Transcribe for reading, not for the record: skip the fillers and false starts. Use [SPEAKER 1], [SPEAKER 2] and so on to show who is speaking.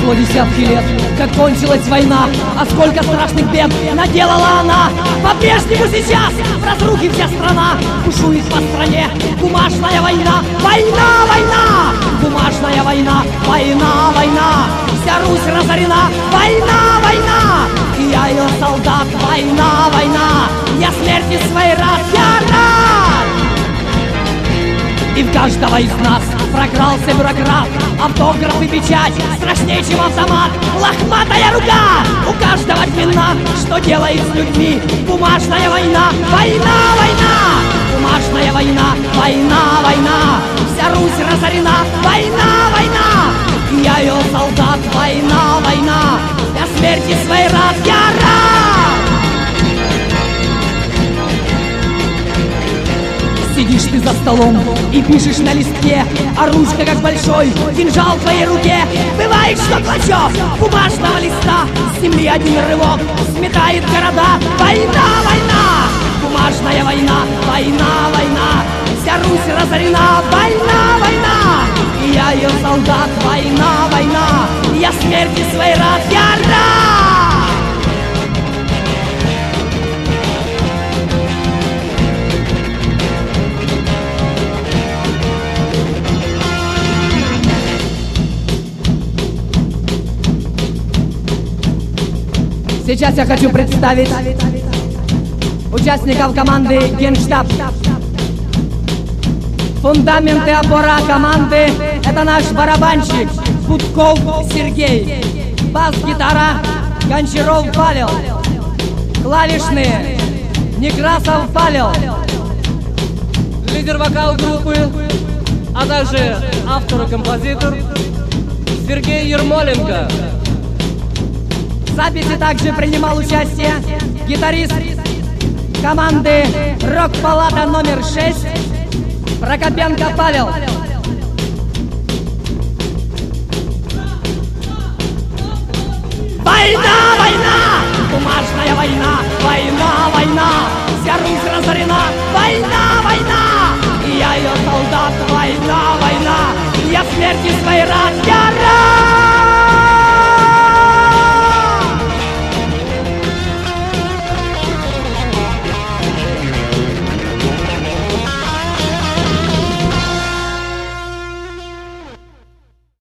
[SPEAKER 1] Прошло десятки лет, как кончилась война, а сколько страшных бед наделала она. По-прежнему сейчас в разрухе вся страна, бушует по стране бумажная война. Война, война, бумажная война, война, война. Вся Русь разорена, война, война. И я ее солдат, война, война. Я смерти своей рад, я рад. И в каждого из нас прокрался бюрократ, автограф и печать страшнее, чем автомат. Лохматая рука у каждого длина, что делает с людьми бумажная война. Война, война, бумажная война, война, война. Вся Русь разорена, война, война. И я ее солдат, война, война. Я смерти своей рад, я рад. Сидишь ты за столом и пишешь на листке, а ручка как большой кинжал в твоей руке. Бывает, что клочок бумажного листа с земли один рывок сметает города. Война, война, бумажная война, война, война. Вся Русь разорена, война, война. И я ее солдат, война, война. Я смерти своей рад, я рад. Сейчас я хочу представить участников команды «Генштаб». Фундамент и опора команды — это наш барабанщик Путков Сергей, бас-гитара Гончаров Павел, клавишные Некрасов Павел,
[SPEAKER 2] лидер вокал группы, а также автор и композитор Сергей Ермоленко.
[SPEAKER 1] В записи также принимал участие гитарист команды «Рок-палата номер 6» Прокопенко Павел. Война, война, бумажная война, война, война. Вся Русь разорена, война, война.